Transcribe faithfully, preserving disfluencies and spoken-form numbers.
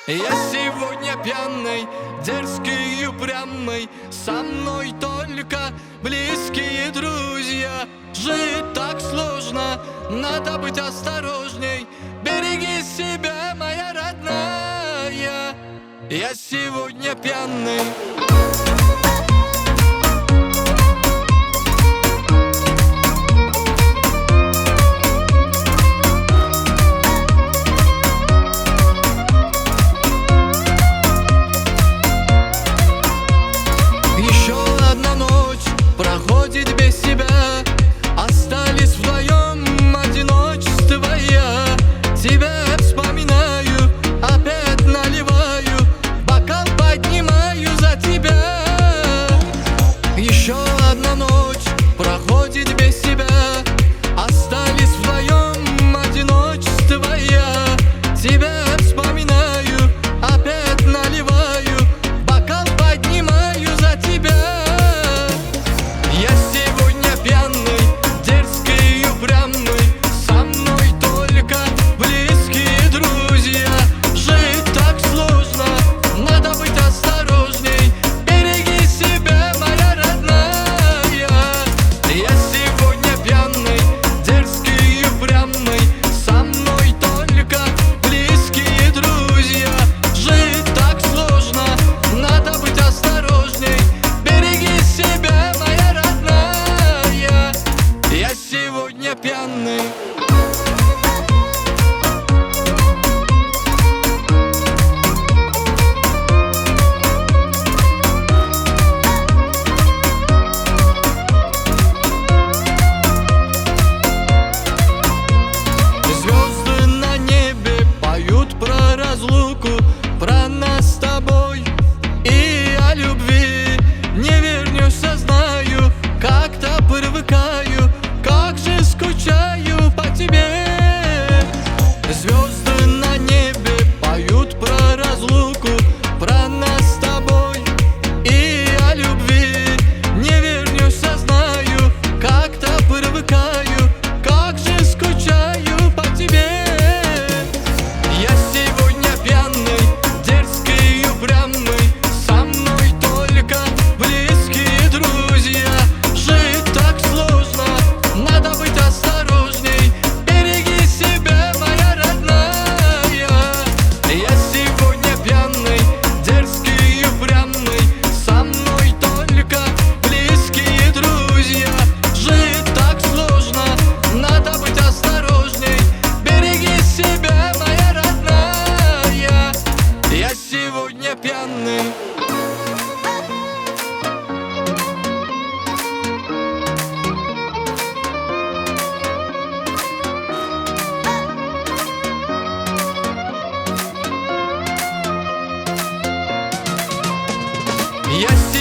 Я сегодня пьяный, дерзкий и упрямый. Со мной только близкие друзья. Жить так сложно, надо быть осторожней. Береги себя, моя родная. Я сегодня пьяный. Проходит без себя, остались вдвоем, одиночество я. Тебя вспоминаю, опять наливаю, бокал поднимаю за тебя. Еще одна ночь проходит без себя, остались вдвоем, одиночество я. Тебя вспоминаю, опять наливаю, бокал поднимаю за тебя. Я сегодня пьяный, дерзкий и упрямый. Со мной только близкие друзья. Жить так сложно, надо быть осторожней. Береги себя, моя родная. Я сегодня пьяный, дерзкий и упрямый. Со мной только близкие друзья. Жить так сложно, надо быть осторожней. Береги себя, моя родная. Я сегодня пьяный. Звезды на небе поют про разлуку, про нас с тобой и о любви. Не вернешься, знаю, как-то привыкаю, как же скучаю по тебе. Звезды на небе поют про разлуку, про нас с тобой и о любви. Не вернешься, знаю, как-то привыкаю, как же скучаю по тебе. Я сегодня пьяный, дерзкий и упрямый. Со мной только близкие друзья. Жить так сложно, надо быть осторожней. Береги себя, моя родная. Я сегодня пьяный, дерзкий и упрямый. Со мной только близкие друзья. Жить так сложно, надо быть осторожней. Береги себя, моя родная. Я сегодня пьяный. Я